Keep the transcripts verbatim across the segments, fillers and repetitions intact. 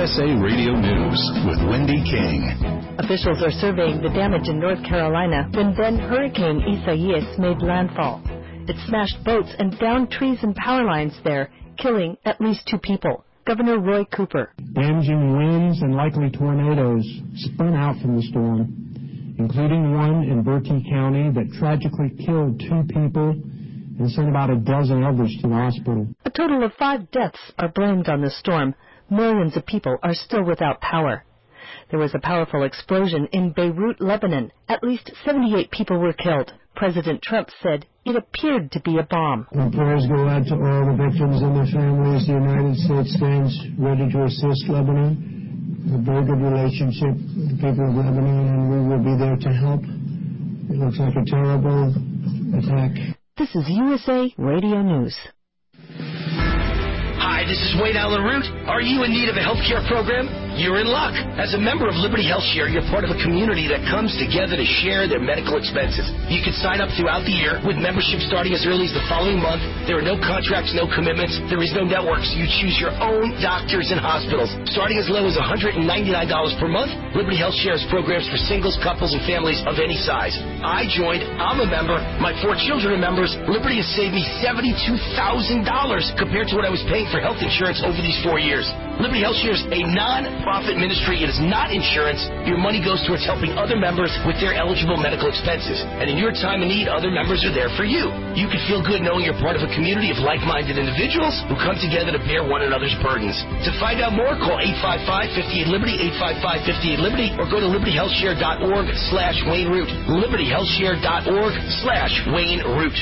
S A Radio News with Wendy King. Officials are surveying the damage in North Carolina when then Hurricane Isaias made landfall. It smashed boats and downed trees and power lines there, killing at least two people. Governor Roy Cooper. Damaging winds and likely tornadoes spun out from the storm, including one in Bertie County that tragically killed two people and sent about a dozen others to the hospital. A total of five deaths are blamed on the storm. Millions of people are still without power. There was a powerful explosion in Beirut, Lebanon. At least seventy-eight people were killed. President Trump said it appeared to be a bomb. Our prayers go out to all the victims and their families. The United States stands ready to assist Lebanon. A very good relationship with the people of Lebanon, and we will be there to help. It looks like a terrible attack. This is U S A Radio News. Hi, this is Wayne Allen Root. Are you in need of a health care program? You're in luck. As a member of Liberty Health Share, you're part of a community that comes together to share their medical expenses. You can sign up throughout the year with membership starting as early as the following month. There are no contracts, no commitments. There is no network, so you choose your own doctors and hospitals. Starting as low as one hundred ninety-nine dollars per month, Liberty Health Share has programs for singles, couples, and families of any size. I joined. I'm a member. My four children are members. Liberty has saved me seventy-two thousand dollars compared to what I was paying for health insurance over these four years. Liberty Health Share is a non-profit ministry. It is not insurance. Your money goes towards helping other members with their eligible medical expenses. And in your time of need, other members are there for you. You can feel good knowing you're part of a community of like-minded individuals who come together to bear one another's burdens. To find out more, call eight five five, five eight, Liberty, eight five five, five eight, Liberty, or go to liberty health share dot org slash Wayne Root. liberty health share dot org slash Wayne Root.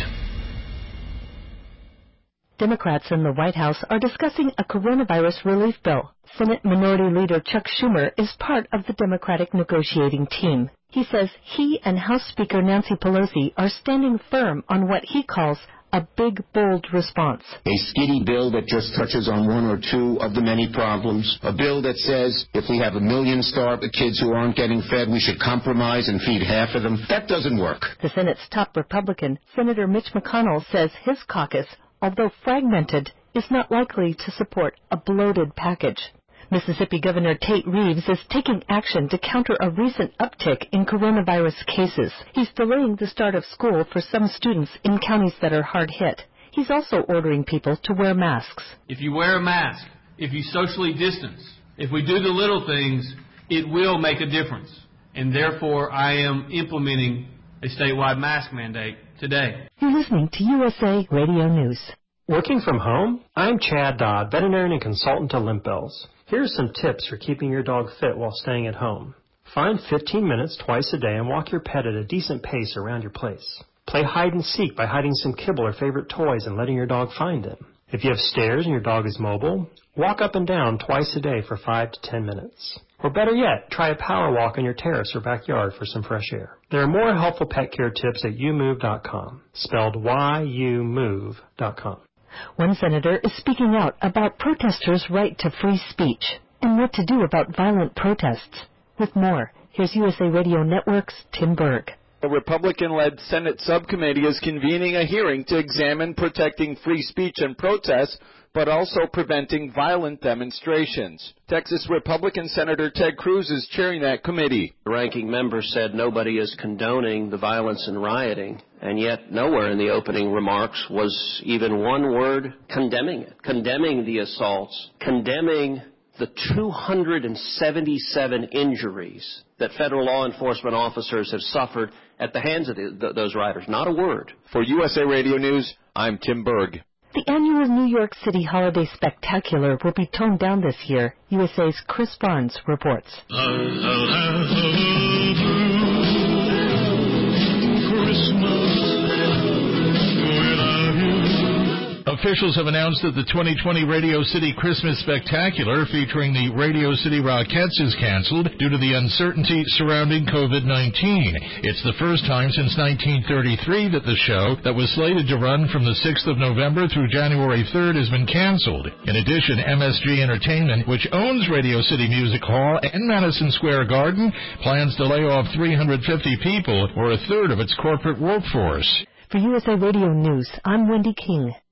Democrats in the White House are discussing a coronavirus relief bill. Senate Minority Leader Chuck Schumer is part of the Democratic negotiating team. He says he and House Speaker Nancy Pelosi are standing firm on what he calls a big, bold response. A skinny bill that just touches on one or two of the many problems. A bill that says if we have a million starved kids who aren't getting fed, we should compromise and feed half of them. That doesn't work. The Senate's top Republican, Senator Mitch McConnell, says his caucus, although fragmented, is not likely to support a bloated package. Mississippi Governor Tate Reeves is taking action to counter a recent uptick in coronavirus cases. He's delaying the start of school for some students in counties that are hard hit. He's also ordering people to wear masks. If you wear a mask, if you socially distance, if we do the little things, it will make a difference. And therefore, I am implementing a statewide mask mandate today. You're listening to U S A Radio News. Working from home? I'm Chad Dodd, veterinarian and consultant to Limp Bells. Here are some tips for keeping your dog fit while staying at home. Find fifteen minutes twice a day and walk your pet at a decent pace around your place. Play hide and seek by hiding some kibble or favorite toys and letting your dog find them. If you have stairs and your dog is mobile, walk up and down twice a day for five to ten minutes. Or better yet, try a power walk on your terrace or backyard for some fresh air. There are more helpful pet care tips at you move dot com, spelled Y U move dot com. One senator is speaking out about protesters' right to free speech and what to do about violent protests. With more, here's U S A Radio Network's Tim Berg. A Republican-led Senate subcommittee is convening a hearing to examine protecting free speech and protests, but also preventing violent demonstrations. Texas Republican Senator Ted Cruz is chairing that committee. The ranking member said nobody is condoning the violence and rioting, and yet nowhere in the opening remarks was even one word condemning it, condemning the assaults, condemning the two hundred seventy-seven injuries that federal law enforcement officers have suffered at the hands of the, th- those rioters. Not a word. For U S A Radio News, I'm Tim Berg. The annual New York City Holiday Spectacular will be toned down this year. U S A's Chris Barnes reports. Officials have announced that the twenty twenty Radio City Christmas Spectacular featuring the Radio City Rockettes is canceled due to the uncertainty surrounding COVID nineteen. It's the first time since nineteen thirty-three that the show that was slated to run from the sixth of November through January third has been canceled. In addition, M S G Entertainment, which owns Radio City Music Hall and Madison Square Garden, plans to lay off three hundred fifty people, or a third of its corporate workforce. For U S A Radio News, I'm Wendy King.